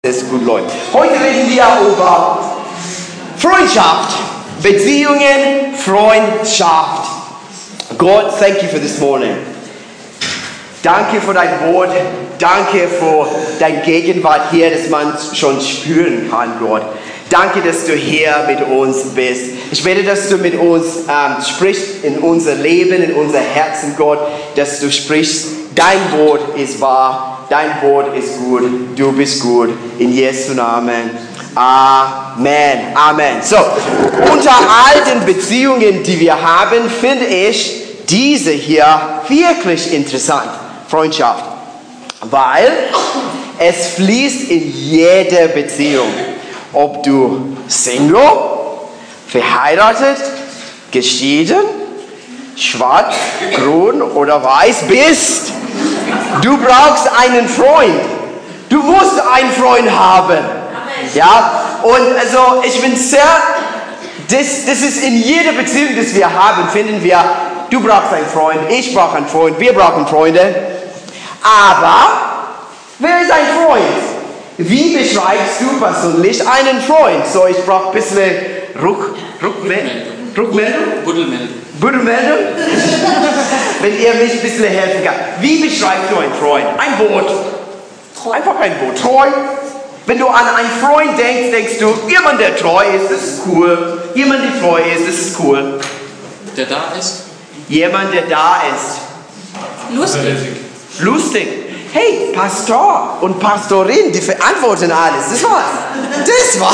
Es gut läuft. Heute reden wir über Freundschaft, Beziehungen, Freundschaft. God, thank you for this morning. Danke für dein Wort, danke für deine Gegenwart hier, dass man schon spüren kann, Gott. Danke, dass du hier mit uns bist. Ich bete, dass du mit uns sprichst in unser Leben, in unser Herzen, Gott, dass du sprichst. Dein Wort ist wahr, dein Wort ist gut, du bist gut. In Jesu Namen. Amen. Amen. So, unter all den Beziehungen, die wir haben, finde ich diese hier wirklich interessant. Freundschaft. Weil es fließt in jede Beziehung. Ob du Single, verheiratet, geschieden, schwarz, grün oder weiß bist, du brauchst einen Freund. Du musst einen Freund haben. Ja, und also ich bin sehr, das ist in jeder Beziehung, die wir haben, finden wir, du brauchst einen Freund, ich brauche einen Freund, wir brauchen Freunde. Aber, wer ist ein Freund? Wie beschreibst du persönlich einen Freund? So, ich brauche ein bisschen Rückmeldung? Buddelmeldung? Wenn ihr mich ein bisschen helfen kann. Wie beschreibst du einen Freund? Ein Boot. Einfach ein Boot. Treu. Wenn du an einen Freund denkst, denkst du, jemand, der treu ist, das ist cool. Jemand, der treu ist, das ist cool. Der da ist? Jemand, der da ist. Lustig. Hey, Pastor und Pastorin, die verantworten alles. Das war's.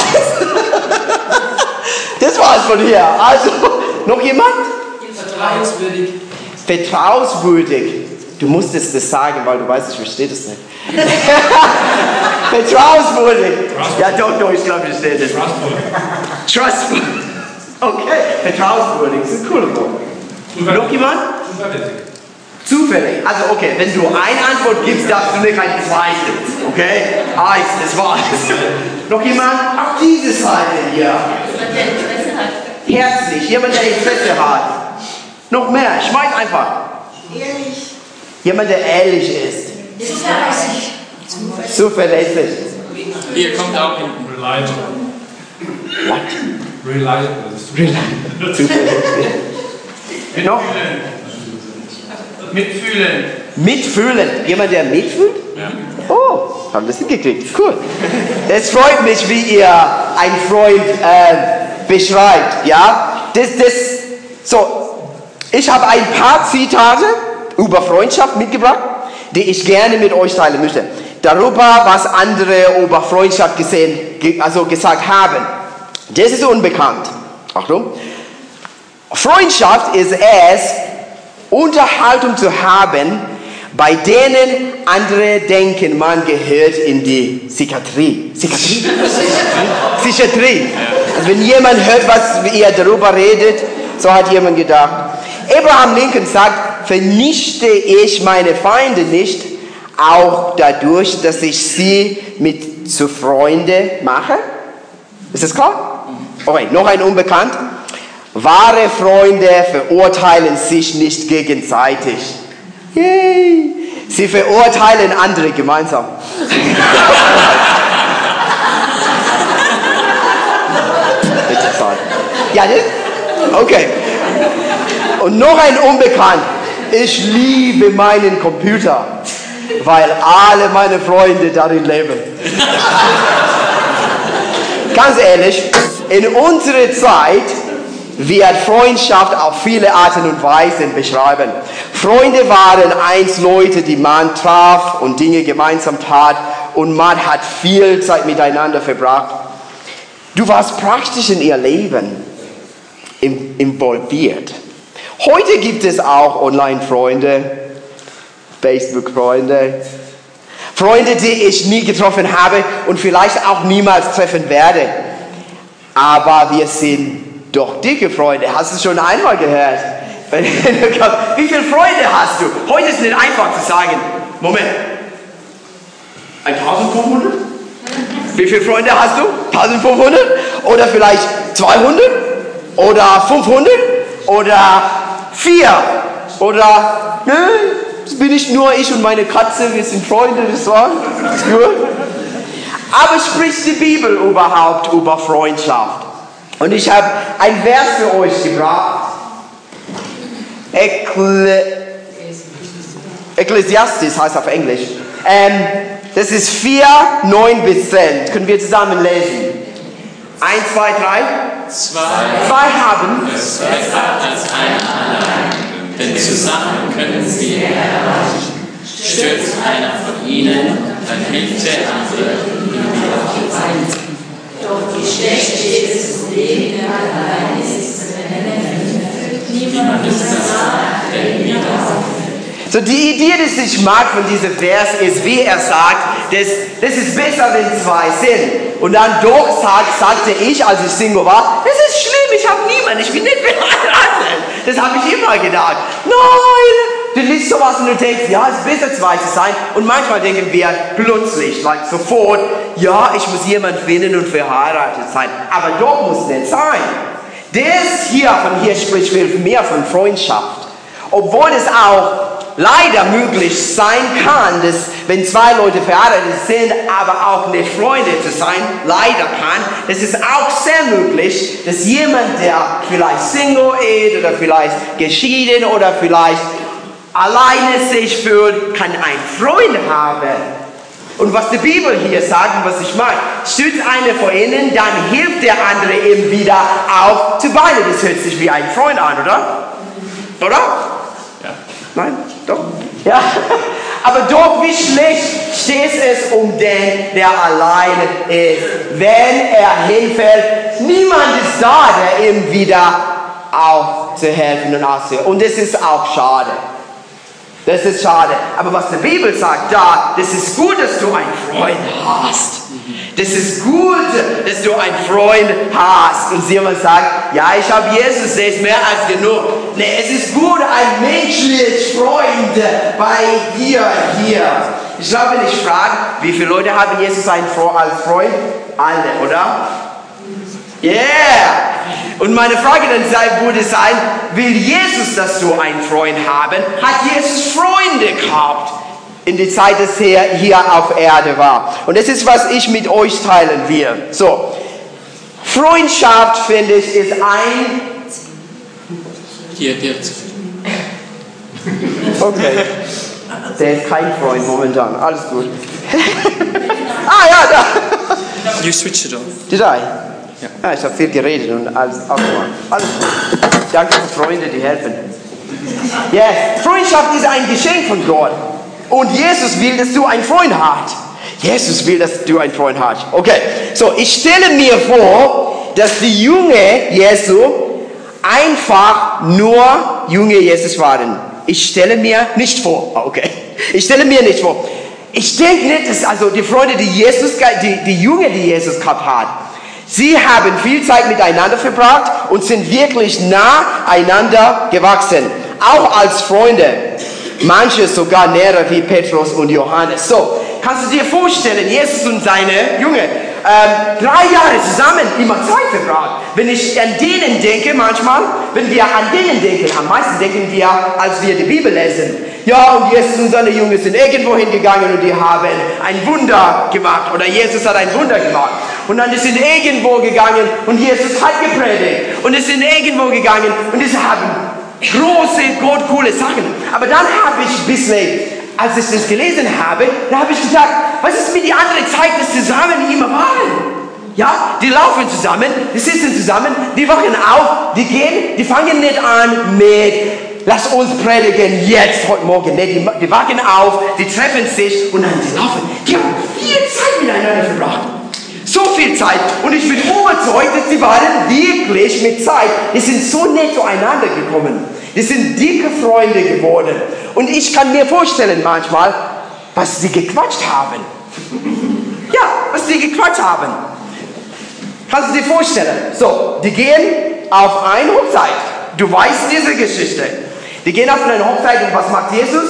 Das war's von hier. Also, noch jemand? Vertrauenswürdig. Vertrauenswürdig. Du musstest das sagen, weil du weißt, ich verstehe das nicht. Vertrauenswürdig. Ja, doch, ich glaube, ich verstehe das. Trustful. Okay, vertrauenswürdig. Das ist ein cooler Wort. Noch jemand? Zufällig. Also okay, wenn du eine Antwort gibst, darfst du nicht eine zweite. Okay? Das war's. Noch jemand? Auf diese Seite hier. Herzlich. Jemand, der Interesse hat. Noch mehr. Schmeiß einfach. Ehrlich. Jemand, der ehrlich ist. Zuverlässig. Hier kommt auch hinten. Reliable. What? Reliable. Zuverlässig. Noch? Mitfühlen. Jemand, der mitfühlt? Ja. Oh, haben das hingekriegt. Cool. Es freut mich, wie ihr einen Freund beschreibt. Ja? So, ich habe ein paar Zitate über Freundschaft mitgebracht, die ich gerne mit euch teilen möchte. Darüber, was andere über Freundschaft gesagt haben. Das ist unbekannt. Achtung. Freundschaft ist es, Unterhaltung zu haben, bei denen andere denken, man gehört in die Psychiatrie. Psychiatrie. Also wenn jemand hört, was ihr darüber redet, so hat jemand gedacht. Abraham Lincoln sagt, vernichte ich meine Feinde nicht, auch dadurch, dass ich sie zu Freunde mache. Ist das klar? Okay, noch ein Unbekannt. Wahre Freunde verurteilen sich nicht gegenseitig. Yay. Sie verurteilen andere gemeinsam. Ja, okay. Und noch ein Unbekannt. Ich liebe meinen Computer, weil alle meine Freunde darin leben. Ganz ehrlich, in unserer Zeit wird Freundschaft auf viele Arten und Weisen beschreiben. Freunde waren einst Leute, die man traf und Dinge gemeinsam tat und man hat viel Zeit miteinander verbracht. Du warst praktisch in ihr Leben involviert. Heute gibt es auch Online-Freunde, Facebook-Freunde, Freunde, die ich nie getroffen habe und vielleicht auch niemals treffen werde. Aber wir sind doch dicke Freunde. Hast du schon einmal gehört? Wie viele Freunde hast du? Heute ist nicht einfach zu sagen, Moment, 1500? Wie viele Freunde hast du? 1500? Oder vielleicht 200? Oder 500? Oder 4? Oder, das bin ich nur, ich und meine Katze, wir sind Freunde, das war's. Aber spricht die Bibel überhaupt über Freundschaft? Und ich habe ein Vers für euch gebracht. Ekklesiastes heißt auf Englisch. Das ist 4, 9 bis 10. Können wir zusammen lesen? 1, 2, 3. Zwei haben es besser als einer allein, denn zusammen können sie erreichen. Stürzt einer von ihnen, dann hilft der andere ihm wieder. Doch wie schlecht steht es um Leben allein ist, niemand ist das, der ihn wieder aufnimmt. So, die Idee, die ich mag von diesem Vers, ist, wie er sagt, das ist besser, wenn zwei sind. Und dann doch sagte ich, als ich Single war, das ist schlimm, ich habe niemanden, ich bin nicht verheiratet. Das habe ich immer gedacht. Nein, du liest sowas und du denkst, ja, es ist besser, zwei zu sein. Und manchmal denken wir plötzlich, sofort, ja, ich muss jemanden finden und verheiratet sein. Aber doch muss nicht sein. Das hier spricht viel mehr von Freundschaft. Obwohl es auch leider möglich sein kann, dass wenn zwei Leute verheiratet sind, aber auch nicht Freunde zu sein, leider kann, das ist auch sehr möglich, dass jemand, der vielleicht Single ist oder vielleicht geschieden oder vielleicht alleine sich fühlt, kann einen Freund haben. Und was die Bibel hier sagt und was ich mag, stützt einer vor ihnen, dann hilft der andere ihm wieder auf zu beiden. Das hört sich wie ein Freund an, oder? Oder? Ja. Nein? Doch? Ja. Aber doch, wie schlecht steht es um den, der alleine ist. Wenn er hinfällt, niemand ist da, der ihm wieder aufzuhelfen und auszuhelfen. Und das ist auch schade. Das ist schade. Aber was die Bibel sagt, das ist gut, dass du einen Freund hast. Das ist gut, dass du einen Freund hast. Und jemand sagt, ja, ich habe Jesus, der ist mehr als genug. Nee, es ist gut, ein menschlicher Freund bei dir hier. Ich glaube, wenn ich frage, wie viele Leute haben Jesus als Freund? Alle, oder? Yeah! Und meine Frage dann würde sein, will Jesus, dass du einen Freund haben? Hat Jesus Freunde gehabt in der Zeit, dass er hier auf Erde war? Und das ist, was ich mit euch teilen will. So, Freundschaft, finde ich, ist ein... Hier. Okay. Der ist kein Freund momentan. Alles gut. Ja, da. You switch it off. Did I? Ja, ich habe viel geredet und alles aufgemacht. Alles gut. Danke für Freunde, die helfen. Yes. Freundschaft ist ein Geschenk von Gott. Und Jesus will, dass du einen Freund hast. Jesus will, dass du einen Freund hast. Okay, so ich stelle mir vor, dass die Jünger Jesu einfach nur Jünger Jesus waren. Ich stelle mir nicht vor. Okay. Ich stelle mir nicht vor. Ich denke nicht, dass also die Freunde, die Jünger, die Jesus gehabt hat, sie haben viel Zeit miteinander verbracht und sind wirklich nah einander gewachsen. Auch als Freunde. Manche sogar näher wie Petrus und Johannes. So, kannst du dir vorstellen, Jesus und seine Jünger, 3 Jahre zusammen, immer Zeit verbracht. Wenn ich an denen denke, manchmal, wenn wir an denen denken, am meisten denken wir, als wir die Bibel lesen. Ja, und Jesus und seine Jünger sind irgendwo hingegangen und die haben ein Wunder gemacht. Oder Jesus hat ein Wunder gemacht. Und dann sind irgendwo gegangen und Jesus hat gepredigt. Und es sind irgendwo gegangen und sie haben große, coole Sachen. Aber dann habe ich ein bisschen, als ich das gelesen habe, da habe ich gedacht, was ist mit der anderen Zeit, dass sie zusammen immer waren? Ja, die laufen zusammen, die sitzen zusammen, die wachen auf, die gehen, die fangen nicht an mit, lass uns predigen jetzt, heute Morgen. Nee, die wachen auf, die treffen sich und dann die laufen. Die haben viel Zeit miteinander verbracht. So viel Zeit. Und ich bin überzeugt, dass sie waren wirklich mit Zeit. Die sind so nett zueinander gekommen. Die sind dicke Freunde geworden. Und ich kann mir vorstellen manchmal, was sie gequatscht haben. Ja, was sie gequatscht haben. Kannst du dir vorstellen? So, die gehen auf eine Hochzeit. Du weißt diese Geschichte. Die gehen auf eine Hochzeit und was macht Jesus?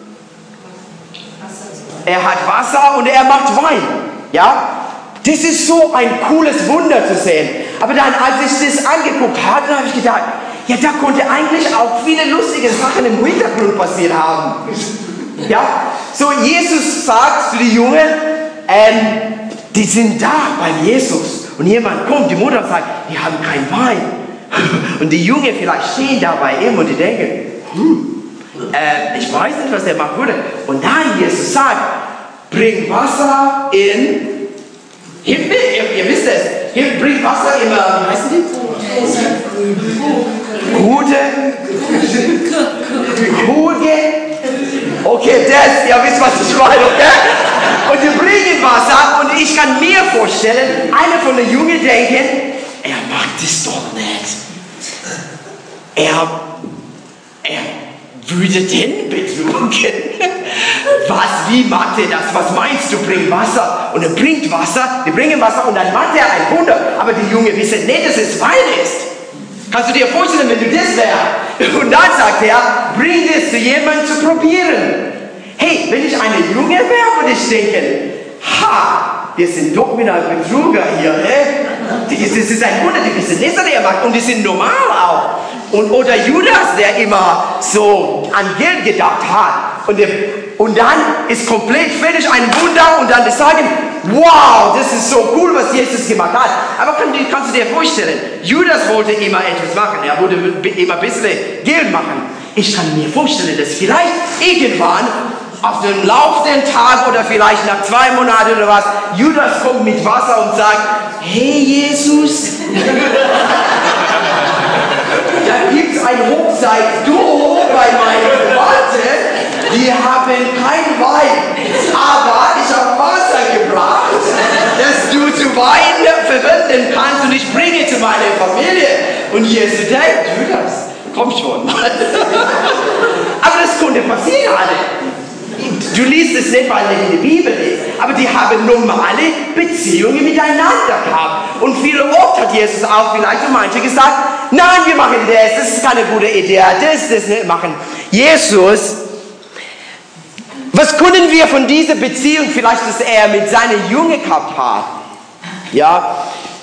Er hat Wasser und er macht Wein. Ja? Das ist so ein cooles Wunder zu sehen. Aber dann, als ich das angeguckt habe, habe ich gedacht, ja, da konnte eigentlich auch viele lustige Sachen im Hintergrund passiert haben. Ja? So, Jesus sagt zu den Jungen, Die sind da bei Jesus. Und jemand kommt, die Mutter sagt, die haben keinen Wein. Und die Jungen vielleicht stehen da bei ihm und die denken, ich weiß nicht, was der machen würde. Und dann Jesus sagt, bring Wasser in Himmel, ihr wisst es, bring Wasser in, wie heißen die? Krüge. Okay, ihr wisst, was ich meine, okay? Und die bringen Wasser und ich kann mir vorstellen, einer von den Jungen denken, er macht das doch nicht. Er würde den betrügen. Wie macht er das? Was meinst du, bring Wasser? Und er bringt Wasser, die bringen Wasser und dann macht er ein Wunder. Aber die Jungen wissen nicht, dass es Wein ist. Kannst du dir vorstellen, wenn du das wärst? Und dann sagt er, bring das zu jemandem zu probieren. Hey, wenn ich eine Junge wäre, würde ich denken, wir sind doch mit einem Betrüger hier. Das ist ein Wunder, die wissen nicht, was er macht. Und die sind normal auch. Oder Judas, der immer so an Geld gedacht hat. Und dann ist komplett fertig ein Wunder und dann die sagen, wow, das ist so cool, was Jesus gemacht hat. Aber kannst du dir vorstellen, Judas wollte immer etwas machen. Er wollte immer ein bisschen Geld machen. Ich kann mir vorstellen, dass vielleicht irgendwann auf dem laufenden Tag oder vielleicht nach 2 Monaten oder was, Judas kommt mit Wasser und sagt, hey Jesus, da gibt es ein Hochzeit, bei meinen Verwandten, die haben kein Wein, aber ich habe Wasser gebracht, dass du zu Wein verwenden kannst und ich bringe zu meiner Familie. Und Jesus denkt, Judas, komm schon. Aber das konnte passieren, alle. Du liest es nicht, weil es in der Bibel ist, aber die haben normale Beziehungen miteinander gehabt. Und viele oft hat Jesus auch vielleicht zu manchen gesagt, nein, wir machen das ist keine gute Idee, das nicht machen. Jesus, was können wir von dieser Beziehung vielleicht, dass er mit seinen Jungen gehabt hat? Ja,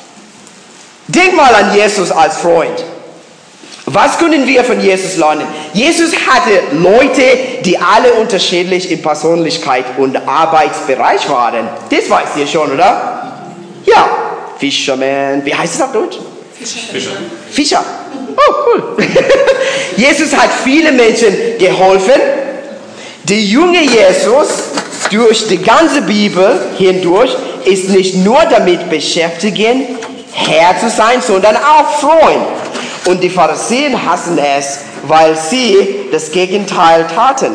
denk mal an Jesus als Freund. Was können wir von Jesus lernen? Jesus hatte Leute, die alle unterschiedlich in Persönlichkeit und Arbeitsbereich waren. Das weißt ihr schon, oder? Ja, Fisherman. Wie heißt es auf Deutsch? Fischer. Oh, cool. Jesus hat viele Menschen geholfen. Der junge Jesus durch die ganze Bibel hindurch ist nicht nur damit beschäftigt, Herr zu sein, sondern auch Freund. Und die Pharisäer hassen es, weil sie das Gegenteil taten.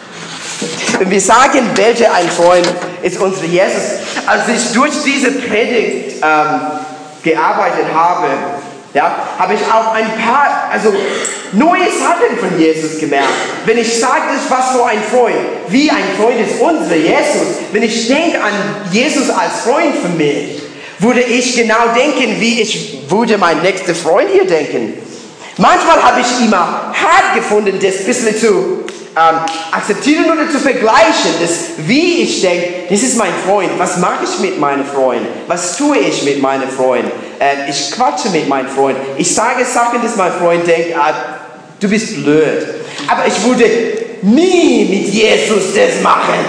Wir sagen, welcher ein Freund ist unser Jesus. Als ich durch diese Predigt gearbeitet habe, habe ich auch ein paar neue Sachen von Jesus gemerkt. Wenn ich sage, was für ein Freund, wie ein Freund ist unser Jesus, wenn ich denke an Jesus als Freund für mich, würde ich genau denken, wie ich würde mein nächster Freund hier denken. Manchmal habe ich immer hart gefunden, das ein bisschen zu akzeptieren oder zu vergleichen. Wie ich denke, das ist mein Freund. Was mache ich mit meinem Freund? Was tue ich mit meinem Freund? Ich quatsche mit meinem Freund. Ich sage Sachen, dass mein Freund denkt, du bist blöd. Aber ich würde nie mit Jesus das machen.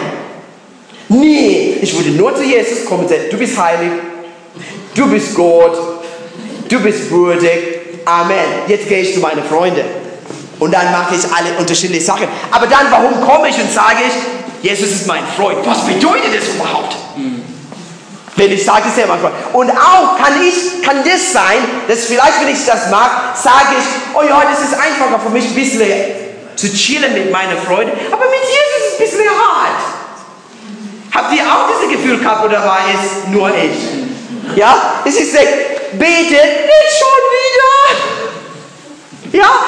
Nie. Ich würde nur zu Jesus kommen und sagen, du bist heilig. Du bist Gott, du bist würdig, Amen. Jetzt gehe ich zu meinen Freunden und dann mache ich alle unterschiedliche Sachen. Aber dann, warum komme ich und sage ich, Jesus ist mein Freund? Was bedeutet das überhaupt? Wenn ich sage, das ist ja mein Freund. Und auch kann das sein, dass vielleicht, wenn ich das mag, sage ich, oh ja, das ist einfacher für mich, ein bisschen zu chillen mit meinen Freunden. Aber mit Jesus ist es ein bisschen hart. Habt ihr auch dieses Gefühl gehabt oder war es nur ich? Ja, es ist betet nicht schon wieder. Ja,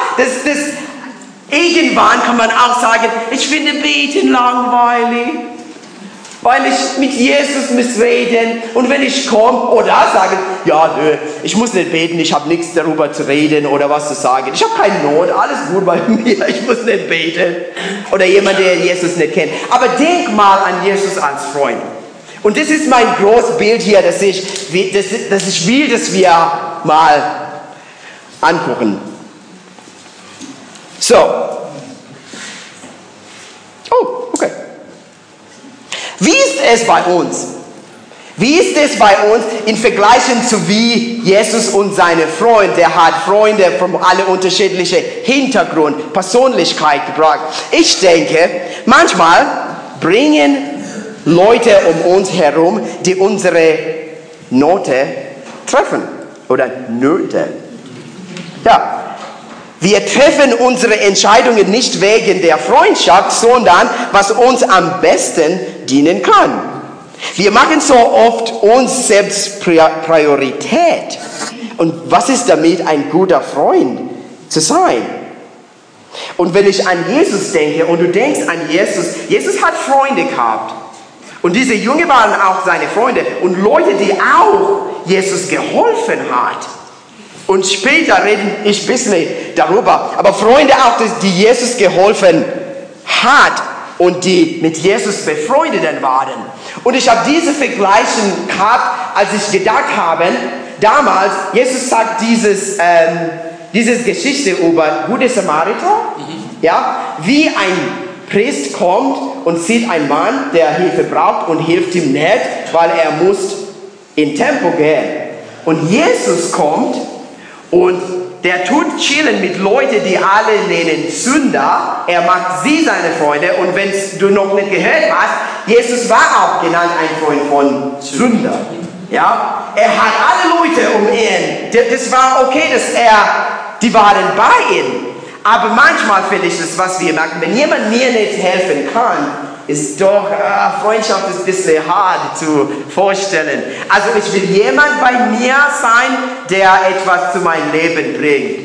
irgendwann kann man auch sagen, ich finde Beten langweilig, weil ich mit Jesus muss reden und wenn ich komme oder sage, ja, nö, ich muss nicht beten, ich habe nichts darüber zu reden oder was zu sagen, ich habe keine Not, alles gut bei mir, ich muss nicht beten oder jemand, der Jesus nicht kennt. Aber denk mal an Jesus als Freund. Und das ist mein großes Bild hier, dass ich will, dass wir mal angucken. So. Oh, okay. Wie ist es bei uns? Wie ist es bei uns in Vergleich zu wie Jesus und seine Freunde? Der hat Freunde von alle unterschiedlichen Hintergrund, Persönlichkeit gebracht. Ich denke, manchmal bringen Leute um uns herum, die unsere Note treffen oder Nöte. Ja. Wir treffen unsere Entscheidungen nicht wegen der Freundschaft, sondern was uns am besten dienen kann. Wir machen so oft uns selbst Priorität. Und was ist damit, ein guter Freund zu sein? Und wenn ich an Jesus denke und du denkst an Jesus, Jesus hat Freunde gehabt. Und diese Jünger waren auch seine Freunde und Leute, die auch Jesus geholfen hat. Und später rede ich ein bisschen darüber. Aber Freunde auch, die Jesus geholfen hat und die mit Jesus befreundet waren. Und ich habe diese Vergleiche gehabt, als ich gedacht habe, damals, Jesus sagt diese Geschichte über gute Samariter, ja, wie ein Priester kommt und sieht einen Mann, der Hilfe braucht und hilft ihm nicht, weil er muss in Tempel gehen. Und Jesus kommt und der tut chillen mit Leuten, die alle nennen Sünder. Er macht sie seine Freunde. Und wenn du noch nicht gehört hast, Jesus war auch genannt ein Freund von Sünder. Ja? Er hat alle Leute um ihn. Das war okay, die waren bei ihm. Aber manchmal finde ich das, was wir machen. Wenn jemand mir nicht helfen kann, ist doch, Freundschaft ist ein bisschen hart zu vorstellen. Also ich will jemand bei mir sein, der etwas zu meinem Leben bringt.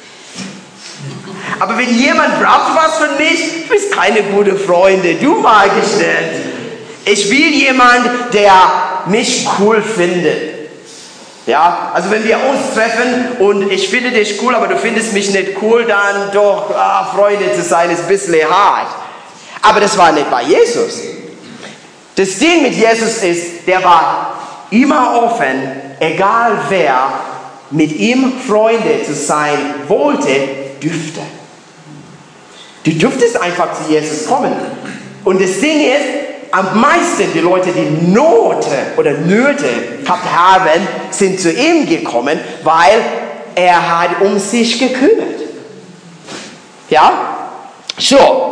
Aber wenn jemand braucht was von mich, du bist keine gute Freunde, du mag ich nicht. Ich will jemand, der mich cool findet. Ja, also wenn wir uns treffen und ich finde dich cool, aber du findest mich nicht cool, dann doch, Freunde zu sein ist ein bisschen hart. Aber das war nicht bei Jesus. Das Ding mit Jesus ist, der war immer offen, egal wer mit ihm Freunde zu sein wollte, dürfte. Du dürftest einfach zu Jesus kommen. Und das Ding ist, am meisten die Leute, die Nöte gehabt haben, sind zu ihm gekommen, weil er hat um sich gekümmert. Ja? So.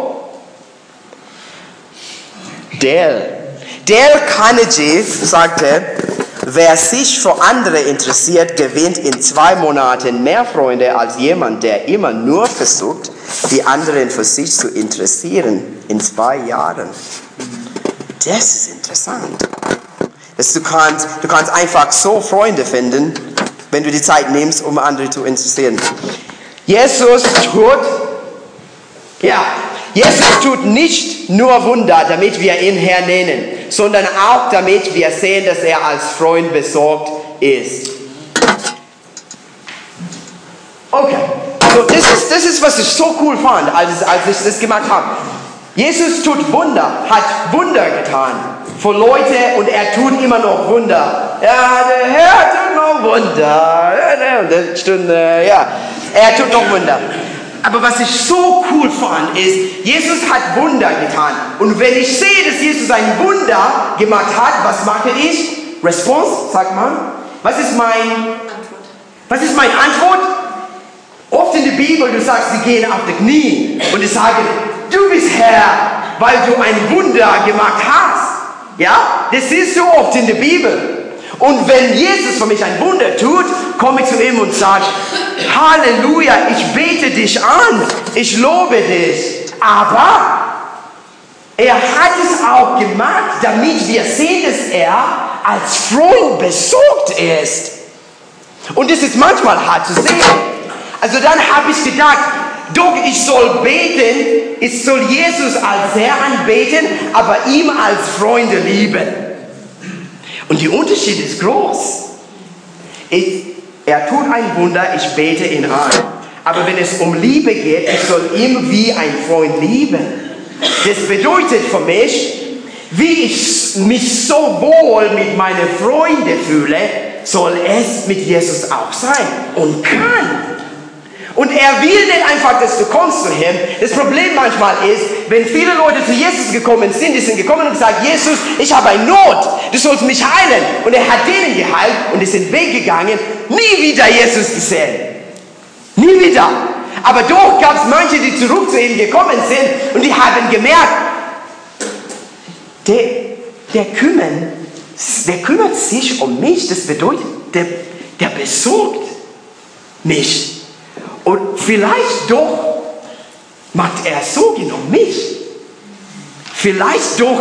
Dale Carnegie sagte, wer sich für andere interessiert, gewinnt in 2 Monaten mehr Freunde als jemand, der immer nur versucht, die anderen für sich zu interessieren in 2 Jahren. Das ist interessant. Du kannst einfach so Freunde finden, wenn du die Zeit nimmst, um andere zu interessieren. Jesus tut nicht nur Wunder, damit wir ihn Herr nennen, sondern auch damit wir sehen, dass er als Freund besorgt ist. Okay, also das ist, was ich so cool fand, als ich das gemacht habe. Jesus tut Wunder, hat Wunder getan für Leute und er tut immer noch Wunder. Ja, der Herr tut noch Wunder. Er tut noch Wunder. Aber was ich so cool fand, ist, Jesus hat Wunder getan. Und wenn ich sehe, dass Jesus ein Wunder gemacht hat, was mache ich? Response, sagt man. Was ist meine Antwort? Oft in der Bibel, du sagst, sie gehen auf die Knie und sie sagen, du bist Herr, weil du ein Wunder gemacht hast. Ja, das ist so oft in der Bibel. Und wenn Jesus für mich ein Wunder tut, komme ich zu ihm und sage, Halleluja, ich bete dich an, ich lobe dich. Aber er hat es auch gemacht, damit wir sehen, dass er als Freund besorgt ist. Und das ist manchmal hart zu sehen. Also dann habe ich gedacht, doch, ich soll beten, ich soll Jesus als Herr anbeten, aber ihm als Freunde lieben. Und der Unterschied ist groß. Er tut ein Wunder, ich bete ihn an. Aber wenn es um Liebe geht, ich soll ihn wie ein Freund lieben. Das bedeutet für mich, wie ich mich so wohl mit meinen Freunden fühle, soll es mit Jesus auch sein und kann. Und er will nicht einfach, dass du kommst zu ihm. Das Problem manchmal ist, wenn viele Leute zu Jesus gekommen sind, die sind gekommen und gesagt, Jesus, ich habe eine Not, du sollst mich heilen. Und er hat denen geheilt und die sind weggegangen, nie wieder Jesus gesehen. Nie wieder. Aber doch gab es manche, die zurück zu ihm gekommen sind und die haben gemerkt, der kümmert sich um mich. Das bedeutet, der besorgt mich. Und vielleicht doch macht er Sorgen um mich. Vielleicht doch,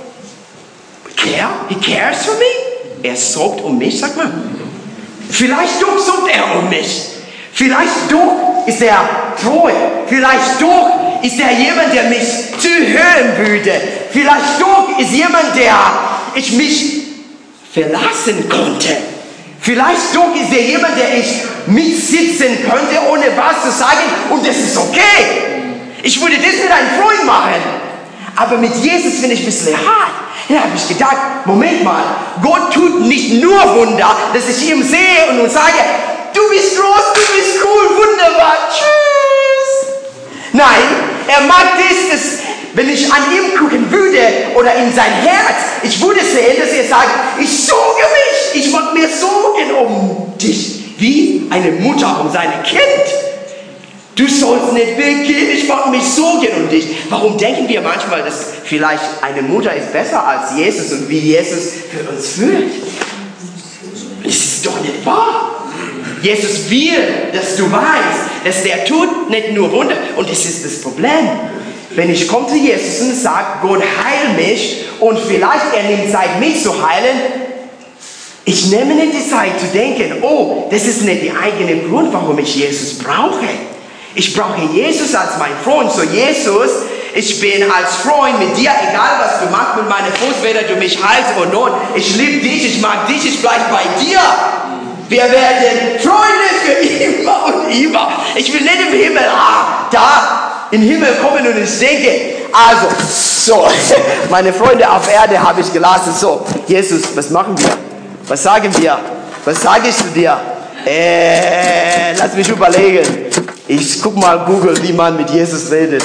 he cares for me. Er sorgt um mich, sagt man. Vielleicht doch sorgt er um mich. Vielleicht doch ist er treu. Vielleicht doch ist er jemand, der mich zuhören würde. Vielleicht doch ist jemand, der ich mich verlassen konnte. Vielleicht doch ist er jemand, der ich mitsitzen könnte, ohne was zu sagen. Und das ist okay. Ich würde das mit einem Freund machen. Aber mit Jesus finde ich ein bisschen hart. Da habe ich gedacht, Moment mal, Gott tut nicht nur Wunder, dass ich ihn sehe und sage, du bist groß, du bist cool, wunderbar, tschüss. Nein, er mag das, wenn ich an ihm gucken würde oder in sein Herz, ich würde sehen, dass er sagt, ich sorge mich, ich mache mir Sorgen um dich, wie eine Mutter um sein Kind. Du sollst nicht weggehen, ich mache mich Sorgen um dich. Warum denken wir manchmal, dass vielleicht eine Mutter ist besser als Jesus und wie Jesus für uns fühlt? Das ist doch nicht wahr. Jesus will, dass du weißt, dass der tut nicht nur Wunder. Und das ist das Problem. Wenn ich komme zu Jesus und sage, Gott heil mich und vielleicht er nimmt Zeit, mich zu heilen, ich nehme nicht die Zeit zu denken, oh, das ist nicht der eigene Grund, warum ich Jesus brauche. Ich brauche Jesus als mein Freund. So Jesus, ich bin als Freund mit dir, egal was du machst mit meinem Fuß, weder du mich heilst oder not. Ich liebe dich, ich mag dich, ich bleibe bei dir. Wir werden Freunde für immer und immer. Ich will nicht im Himmel, da in den Himmel kommen und ich denke, also, so, meine Freunde auf Erde habe ich gelassen. So, Jesus, was machen wir? Was sagen wir? Was sage ich zu dir? Lass mich überlegen. Ich guck mal Google, wie man mit Jesus redet.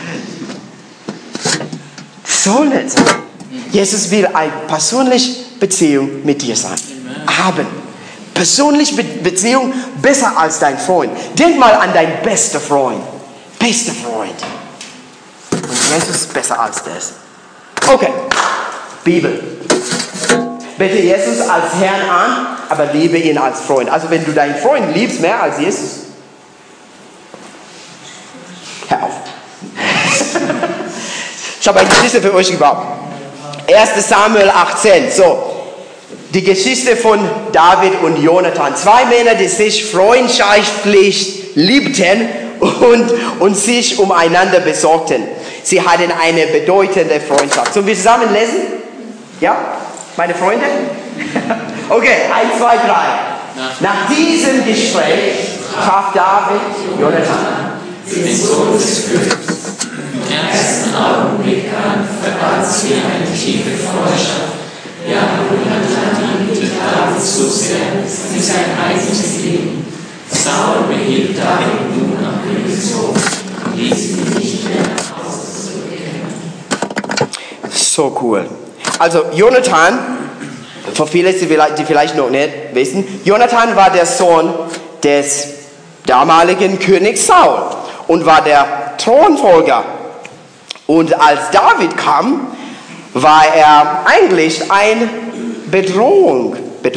So nicht. Jesus will eine persönliche Beziehung mit dir sein. Haben. Persönliche Beziehung besser als dein Freund. Denk mal an deinen besten Freund. Bester Freund. Und Jesus ist besser als das. Okay. Bibel. Bete Jesus als Herrn an, aber liebe ihn als Freund. Also wenn du deinen Freund liebst mehr als Jesus, hör auf. Ich habe eine Geschichte für euch gebaut. 1. Samuel 18. So, die Geschichte von David und Jonathan. Zwei Männer, die sich freundschaftlich liebten und sich umeinander besorgten. Sie hatten eine bedeutende Freundschaft. Sollen wir zusammen lesen? Ja? Meine Freunde? Okay, 1, 2, 3. Nach diesem Gespräch traf David Jonathan, den Sohn des Königs. Im ersten Augenblick an verband sie eine tiefe Freundschaft. Ja, Jonathan liebte David so sehr wie sein eigenes Leben. Saul behielt David nun am Königshof und ließ ihn nicht mehr nach Hause zurückkehren. So cool. Also Jonathan, für viele, die vielleicht noch nicht wissen, Jonathan war der Sohn des damaligen Königs Saul und war der Thronfolger. Und als David kam, war er eigentlich eine Bedrohung.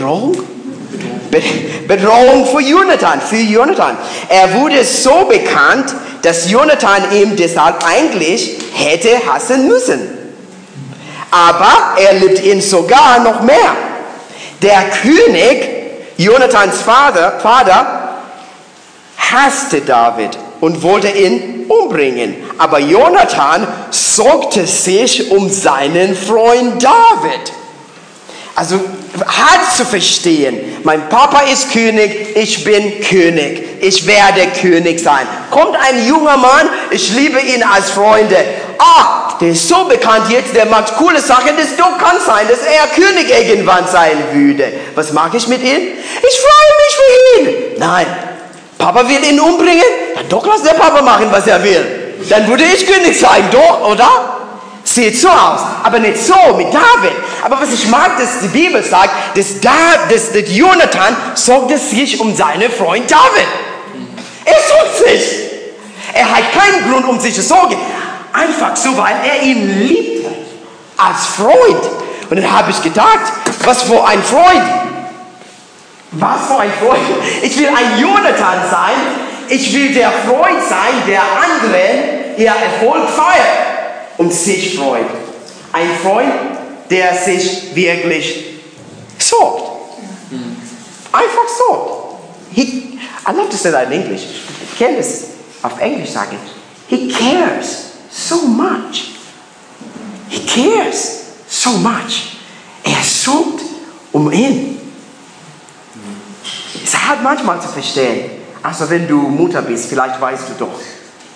Bedrohung für Jonathan. Er wurde so bekannt, dass Jonathan ihm deshalb eigentlich hätte hassen müssen. Aber er liebt ihn sogar noch mehr. Der König, Jonathans Vater, hasste David und wollte ihn umbringen. Aber Jonathan sorgte sich um seinen Freund David. Also hart zu verstehen. Mein Papa ist König, ich bin König. Ich werde König sein. Kommt ein junger Mann, ich liebe ihn als Freunde. Der ist so bekannt jetzt, der macht coole Sachen. Das doch kann sein, dass er König irgendwann sein würde. Was mache ich mit ihm? Ich freue mich für ihn. Nein, Papa will ihn umbringen? Dann doch lass der Papa machen, was er will. Dann würde ich König sein, doch, oder? Sieht so aus, aber nicht so mit David. Aber was ich mag, dass die Bibel sagt, dass Jonathan sorgte sich um seinen Freund David. Er sucht sich. Er hat keinen Grund, um sich zu sorgen. Einfach so, weil er ihn liebte. Als Freund. Und dann habe ich gedacht, was für ein Freund. Was für ein Freund. Ich will ein Jonathan sein. Ich will der Freund sein, der anderen ihr Erfolg feiert und sich freut. Ein Freund, der sich wirklich sorgt. Einfach sorgt. I love to say that in English. Ich kann es auf Englisch sagen. He cares so much. He cares so much. Er sorgt um ihn. Es ist hart manchmal zu verstehen. Also wenn du Mutter bist, vielleicht weißt du doch.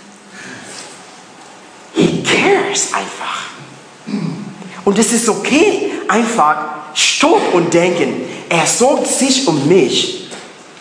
He cares einfach. Und es ist okay, einfach stopp und denken, er sorgt sich um mich.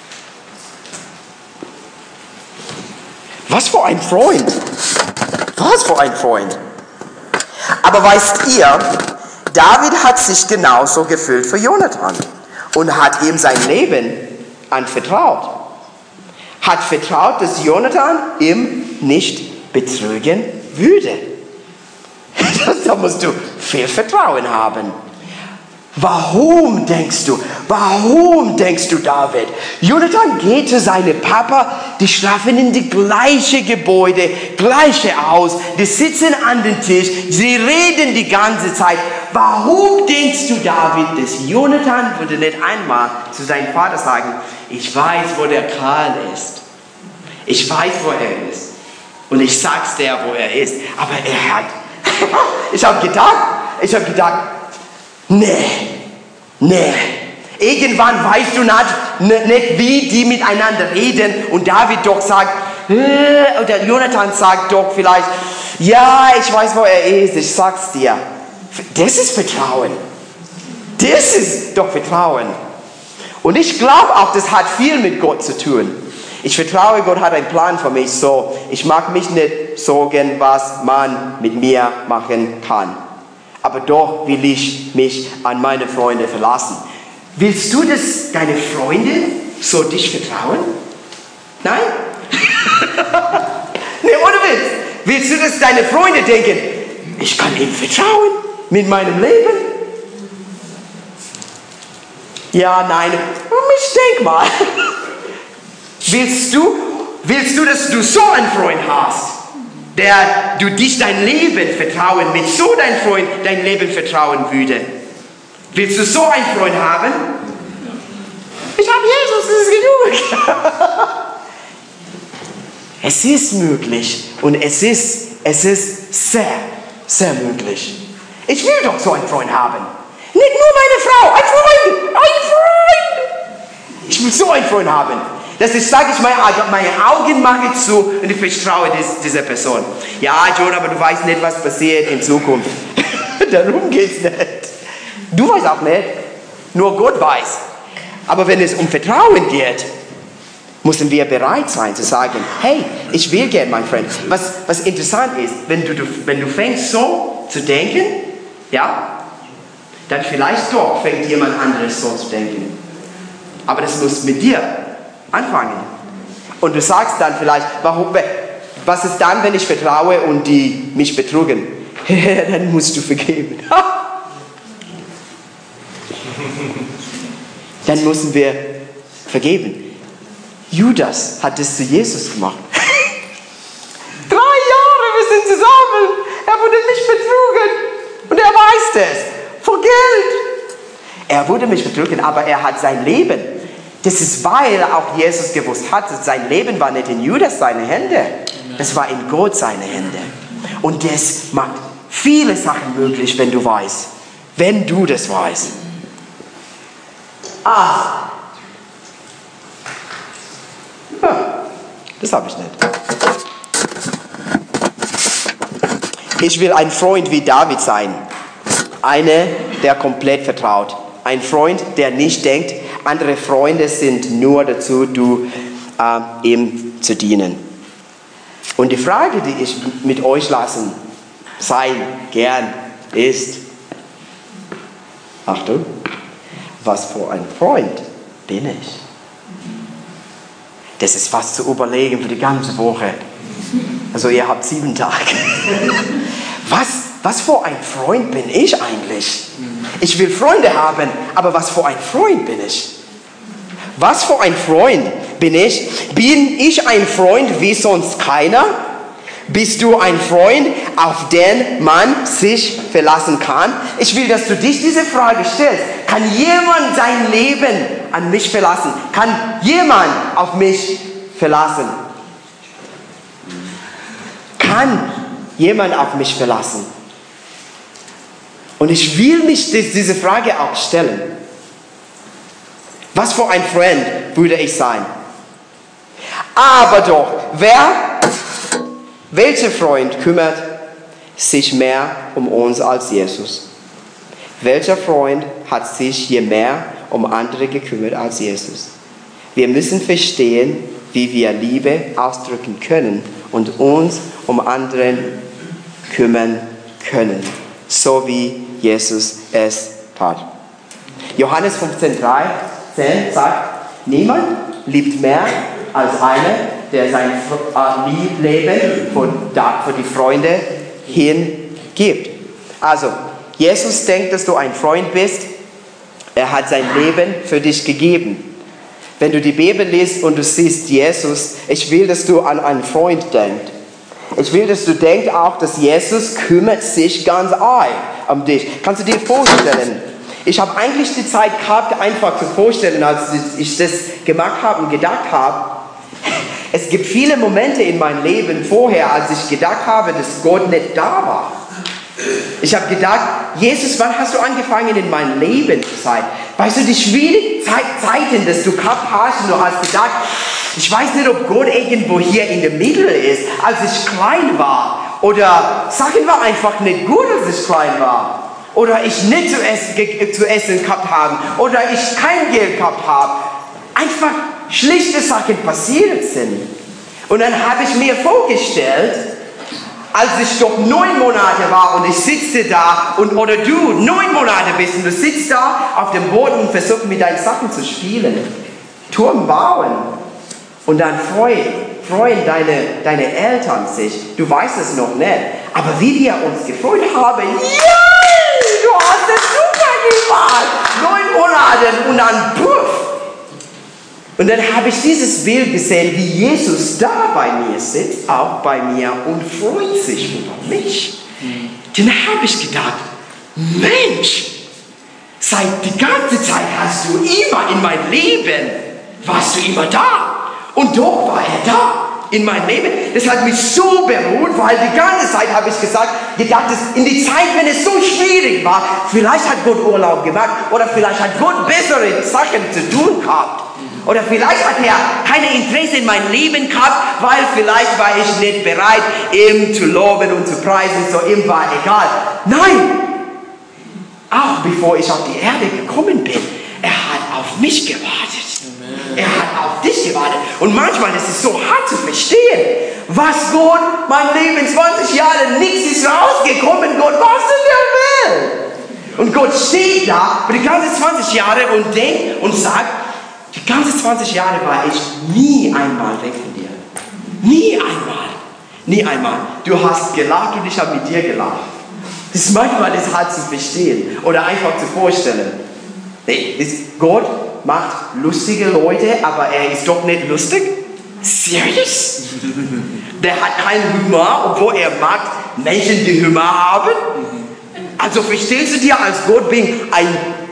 Was für ein Freund. Was für ein Freund. Aber weißt ihr, David hat sich genauso gefühlt für Jonathan und hat ihm sein Leben anvertraut. Hat vertraut, dass Jonathan ihm nicht betrügen würde. Da musst du viel Vertrauen haben. Warum denkst du, David? Jonathan geht zu seinem Papa, die schlafen in die gleiche Gebäude, gleiche Haus, die sitzen an den Tisch, sie reden die ganze Zeit. Warum denkst du, David, dass Jonathan würde nicht einmal zu seinem Vater sagen, ich weiß, wo der Karl ist. Ich weiß, wo er ist. Und ich sag's dir, wo er ist. Aber er hat... Ich habe gedacht, nee. Irgendwann weißt du nicht, wie die miteinander reden. Und David doch sagt, oder Jonathan sagt doch vielleicht, ja, ich weiß, wo er ist, ich sag's dir. Das ist Vertrauen. Das ist doch Vertrauen. Und ich glaube auch, das hat viel mit Gott zu tun. Ich vertraue, Gott hat einen Plan für mich, so ich mag mich nicht sorgen, was man mit mir machen kann. Aber doch will ich mich an meine Freunde verlassen. Willst du, dass deine Freunde so dich vertrauen? Nein? Nee, ohne Witz. Willst du, dass deine Freunde denken, ich kann ihm vertrauen mit meinem Leben? Ja, nein. Ich denk mal. Willst du, dass du so einen Freund hast, der du dich dein Leben vertrauen, mit so deinem Freund dein Leben vertrauen würde? Willst du so einen Freund haben? Ich habe Jesus, das ist genug. Es ist möglich und es ist sehr, sehr möglich. Ich will doch so einen Freund haben. Nicht nur meine Frau, ein Freund. Ich will so einen Freund haben. Das ist, sage ich mal, meine Augen mache zu und ich vertraue dieser Person. Ja, John, aber du weißt nicht, was passiert in Zukunft. Darum geht es nicht. Du weißt auch nicht. Nur Gott weiß. Aber wenn es um Vertrauen geht, müssen wir bereit sein zu sagen, hey, ich will gerne, mein Freund. Was interessant ist, wenn du fängst so zu denken, ja, dann vielleicht doch fängt jemand anderes so zu denken. Aber das muss mit dir anfangen. Und du sagst dann vielleicht, was ist dann, wenn ich vertraue und die mich betrügen? Dann musst du vergeben. Dann müssen wir vergeben. Judas hat das zu Jesus gemacht. 3 Jahre, wir sind zusammen. Er wurde mich betrogen. Und er weiß das. Vor Geld. Er wurde mich betrogen, aber er hat sein Leben. Das ist, weil auch Jesus gewusst hat, dass sein Leben war nicht in Judas seine Hände. Es war in Gott seine Hände. Und das macht viele Sachen möglich, wenn du weißt. Wenn du das weißt. Das habe ich nicht. Ich will ein Freund wie David sein. Einer, der komplett vertraut. Ein Freund, der nicht denkt, andere Freunde sind nur dazu ihm zu dienen. Und die Frage, die ich mit euch lassen sein gern ist, Achtung, was für ein Freund bin ich? Das ist was zu überlegen für die ganze Woche. Also ihr habt 7 Tage. Was für ein Freund bin ich eigentlich? Ich will Freunde haben, aber was für ein Freund bin ich? Was für ein Freund bin ich? Bin ich ein Freund wie sonst keiner? Bist du ein Freund, auf den man sich verlassen kann? Ich will, dass du dich diese Frage stellst. Kann jemand sein Leben an mich verlassen? Kann jemand auf mich verlassen? Kann jemand auf mich verlassen? Und ich will mich diese Frage auch stellen. Was für ein Freund würde ich sein? Aber doch, welcher Freund kümmert sich mehr um uns als Jesus? Welcher Freund hat sich je mehr um andere gekümmert als Jesus? Wir müssen verstehen, wie wir Liebe ausdrücken können und uns um anderen kümmern können, so wie Jesus es tat. Johannes 15,3 sagt, niemand liebt mehr als einer, der sein Leben für die Freunde hingibt. Also, Jesus denkt, dass du ein Freund bist. Er hat sein Leben für dich gegeben. Wenn du die Bibel liest und du siehst Jesus, ich will, dass du an einen Freund denkst. Ich will, dass du denkst auch, dass Jesus kümmert sich ganz arg um dich. Kannst du dir vorstellen? Ich habe eigentlich die Zeit gehabt, einfach zu vorstellen, als ich das gemacht habe und gedacht habe, es gibt viele Momente in meinem Leben vorher, als ich gedacht habe, dass Gott nicht da war. Ich habe gedacht, Jesus, wann hast du angefangen in meinem Leben zu sein? Weißt du, die schwierigen Zeiten, dass du gehabt hast und du hast gedacht, ich weiß nicht, ob Gott irgendwo hier in der Mitte ist, als ich klein war. Oder Sachen war einfach nicht gut, als ich klein war. Oder ich nicht zu essen gehabt habe. Oder ich kein Geld gehabt habe. Einfach schlichte Sachen passiert sind. Und dann habe ich mir vorgestellt, als ich doch 9 Monate war und ich sitze da oder du 9 Monate bist und du sitzt da auf dem Boden und versuchst mit deinen Sachen zu spielen, Turm bauen und dann freuen deine Eltern sich. Du weißt es noch nicht, aber wie wir uns gefreut haben, yay, du hast es super gemacht, 9 Monate und dann puff. Und dann habe ich dieses Bild gesehen, wie Jesus da bei mir sitzt, auch bei mir und freut sich über mich. Dann habe ich gedacht, Mensch, seit die ganze Zeit hast du immer in mein Leben, warst du immer da. Und doch war er da in meinem Leben. Das hat mich so beruhigt, weil die ganze Zeit habe ich gedacht, dass in die Zeit, wenn es so schwierig war, vielleicht hat Gott Urlaub gemacht oder vielleicht hat Gott bessere Sachen zu tun gehabt. Oder vielleicht hat er keine Interesse in mein Leben gehabt, weil vielleicht war ich nicht bereit, ihm zu loben und zu preisen, so ihm war egal. Nein! Auch bevor ich auf die Erde gekommen bin, er hat auf mich gewartet. Er hat auf dich gewartet. Und manchmal ist es so hart zu verstehen, was Gott, mein Leben, 20 Jahre, nichts ist rausgekommen, Gott, was denn er will. Und Gott steht da für die ganzen 20 Jahre und denkt und sagt, die ganzen 20 Jahre war ich nie einmal weg von dir. Nie einmal. Nie einmal. Du hast gelacht und ich habe mit dir gelacht. Das ist manchmal hart zu verstehen oder einfach zu vorstellen. Gott macht lustige Leute, aber er ist doch nicht lustig? Serious? Der hat keinen Humor, obwohl er mag Menschen, die Humor haben? Also verstehst du dir als Gott bin ein...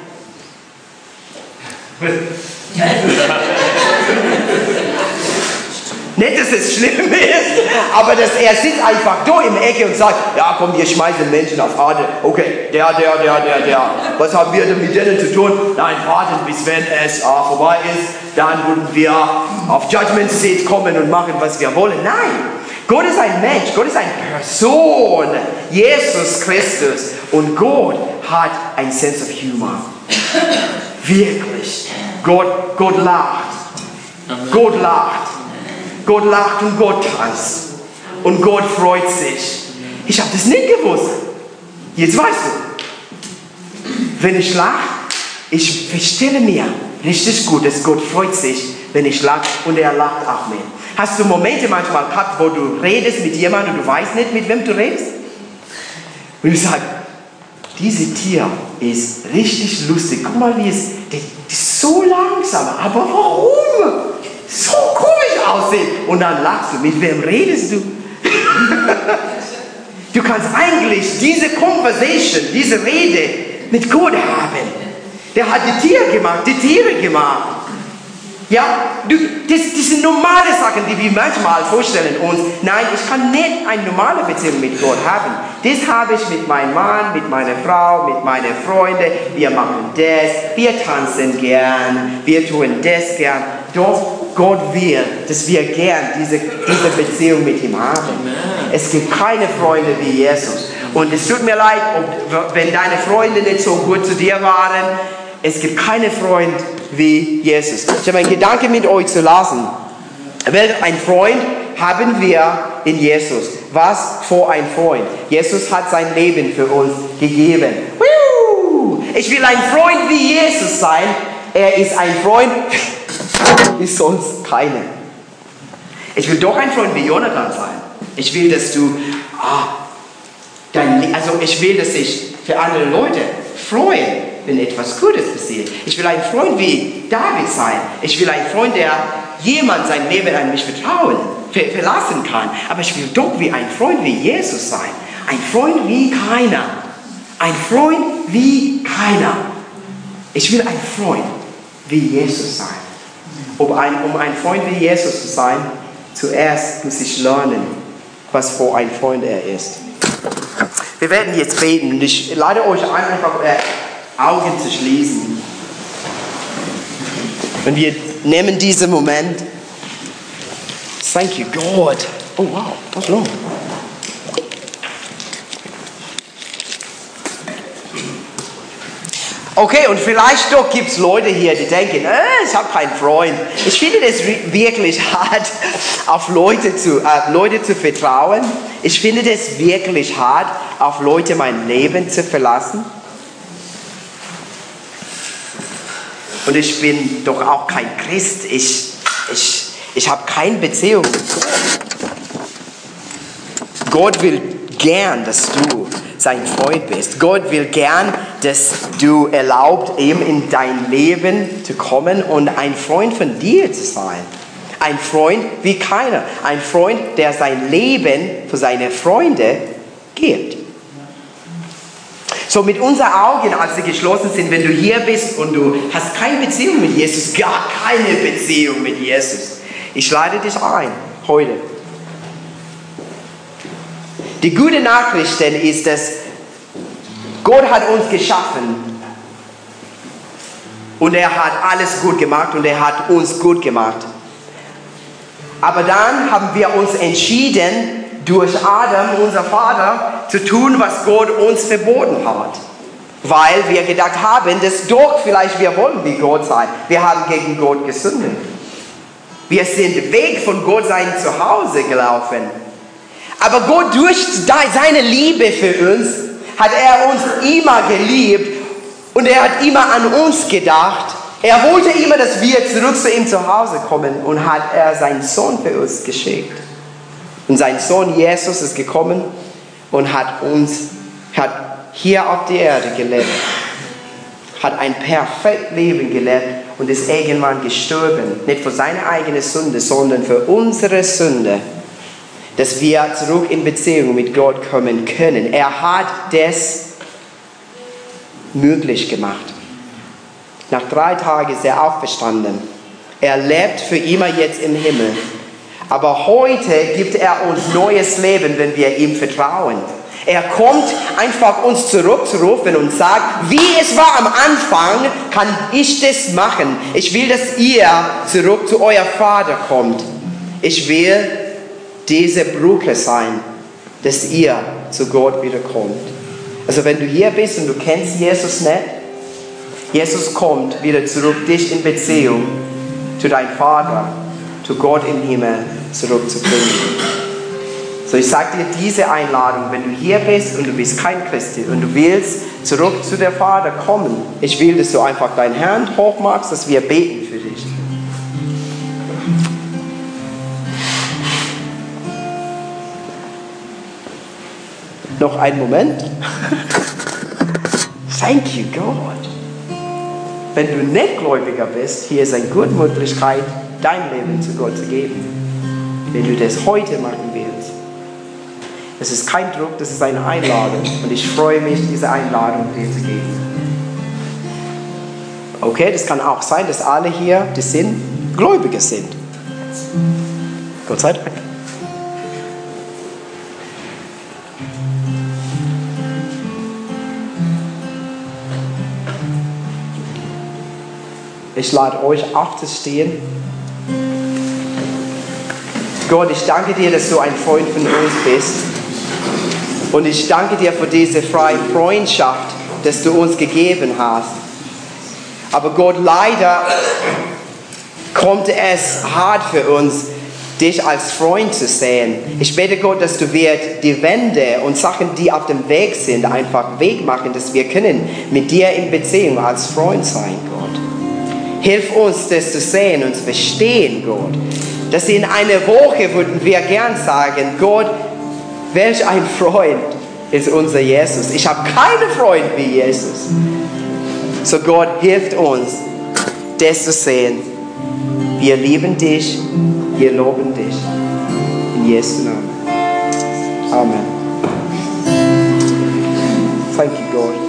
Nicht, dass es schlimm ist, aber dass er sitzt einfach da im Ecke und sagt, ja komm, wir schmeißen Menschen auf Erde. Okay, der. Was haben wir denn mit denen zu tun? Nein, warten, bis wenn es vorbei ist, dann würden wir auf Judgment Seat kommen und machen, was wir wollen. Nein, Gott ist ein Mensch, Gott ist eine Person, Jesus Christus. Und Gott hat ein Sense of Humor. Wirklich. Gott lacht. Gott lacht. Gott lacht und Gott tanzt. Und Gott freut sich. Ich habe das nicht gewusst. Jetzt weißt du. Wenn ich lache, ich verstelle mir richtig gut, dass Gott freut sich, wenn ich lache und er lacht auch mit. Hast du Momente manchmal gehabt, wo du redest mit jemandem und du weißt nicht, mit wem du redest? Und du sagst, dieses Tier ist richtig lustig. Guck mal, wie es ist so langsam. Aber warum? So komisch aussehen. Und dann lachst du. Mit wem redest du? Du kannst eigentlich diese Conversation, diese Rede mit Gott haben. Der hat die Tiere gemacht. Ja, das sind normale Sachen, die wir manchmal vorstellen uns. Nein, ich kann nicht eine normale Beziehung mit Gott haben. Das habe ich mit meinem Mann, mit meiner Frau, mit meinen Freunden. Wir machen das, wir tanzen gern, wir tun das gern. Doch Gott will, dass wir gern diese Beziehung mit ihm haben. Es gibt keine Freunde wie Jesus. Und es tut mir leid, wenn deine Freunde nicht so gut zu dir waren. Es gibt keinen Freund wie Jesus. Ich habe einen Gedanken mit euch zu lassen. Ein Freund haben wir in Jesus. Was für ein Freund? Jesus hat sein Leben für uns gegeben. Ich will ein Freund wie Jesus sein. Er ist ein Freund wie sonst keiner. Ich will doch ein Freund wie Jonathan sein. Ich will, dass du, ich will, dass ich für andere Leute freue, wenn etwas Gutes passiert. Ich will ein Freund wie David sein. Ich will ein Freund, der jemand sein Leben an mich verlassen kann. Aber ich will doch wie ein Freund wie Jesus sein. Ein Freund wie keiner. Ein Freund wie keiner. Ich will ein Freund wie Jesus sein. Um ein Freund wie Jesus zu sein, zuerst muss ich lernen, was für ein Freund er ist. Wir werden jetzt beten und ich lade euch ein, einfach Augen zu schließen. Und wir nehmen diesen Moment. Thank you, God. Oh wow, was los? Okay, und vielleicht doch gibt es Leute hier, die denken, ich habe keinen Freund. Ich finde es wirklich hart, auf Leute zu vertrauen. Ich finde es wirklich hart, auf Leute mein Leben zu verlassen. Und ich bin doch auch kein Christ. Ich habe keine Beziehung mit Gott. Gott will gern, dass du sein Freund bist. Gott will gern, dass du erlaubt, ihm in dein Leben zu kommen und ein Freund von dir zu sein. Ein Freund wie keiner. Ein Freund, der sein Leben für seine Freunde gibt. So mit unseren Augen, als sie geschlossen sind, wenn du hier bist und du hast keine Beziehung mit Jesus, gar keine Beziehung mit Jesus. Ich lade dich ein, heute. Die gute Nachricht denn ist, dass Gott hat uns geschaffen und er hat alles gut gemacht und er hat uns gut gemacht. Aber dann haben wir uns entschieden, durch Adam, unser Vater, zu tun, was Gott uns verboten hat. Weil wir gedacht haben, dass doch vielleicht wir wollen wie Gott sein. Wir haben gegen Gott gesündigt. Wir sind weg von Gott sein Zuhause gelaufen. Aber Gott durch seine Liebe für uns hat er uns immer geliebt und er hat immer an uns gedacht. Er wollte immer, dass wir zurück zu ihm zu Hause kommen und hat er seinen Sohn für uns geschickt. Und sein Sohn Jesus ist gekommen und hat hier auf der Erde gelebt. Hat ein perfektes Leben gelebt und ist irgendwann gestorben. Nicht für seine eigene Sünde, sondern für unsere Sünde. Dass wir zurück in Beziehung mit Gott kommen können. Er hat das möglich gemacht. Nach 3 Tagen ist er auferstanden. Er lebt für immer jetzt im Himmel. Aber heute gibt er uns neues Leben, wenn wir ihm vertrauen. Er kommt einfach uns zurückzurufen und sagt, wie es war am Anfang, kann ich das machen. Ich will, dass ihr zurück zu eurem Vater kommt. Ich will diese Brücke sein, dass ihr zu Gott wiederkommt. Also wenn du hier bist und du kennst Jesus nicht, Jesus kommt wieder zurück, dich in Beziehung zu deinem Vater, zu Gott im Himmel. zurückzubringen. So, ich sage dir diese Einladung, wenn du hier bist und du bist kein Christ und du willst zurück zu der Vater kommen, ich will, dass du einfach deine Hand hochmachst, dass wir beten für dich. Noch einen Moment. Thank you, God. Wenn du nicht Gläubiger bist, hier ist eine gute Möglichkeit, dein Leben zu Gott zu geben. Wenn du das heute machen willst. Es ist kein Druck, das ist eine Einladung. Und ich freue mich, diese Einladung dir zu geben. Okay, das kann auch sein, dass alle hier, die sind, Gläubige sind. Gott sei Dank. Ich lade euch aufzustehen. Gott, ich danke dir, dass du ein Freund von uns bist. Und ich danke dir für diese freie Freundschaft, dass du uns gegeben hast. Aber Gott, leider kommt es hart für uns, dich als Freund zu sehen. Ich bete Gott, dass du die Wände und Sachen, die auf dem Weg sind, einfach wegmachen, dass wir können mit dir in Beziehung als Freund sein, Gott. Hilf uns, das zu sehen und zu verstehen, Gott. Dass in einer Woche würden wir gern sagen, Gott, welch ein Freund ist unser Jesus. Ich habe keinen Freund wie Jesus. So Gott, hilft uns, das zu sehen. Wir lieben dich, wir loben dich. In Jesu Namen. Amen. Thank you, God.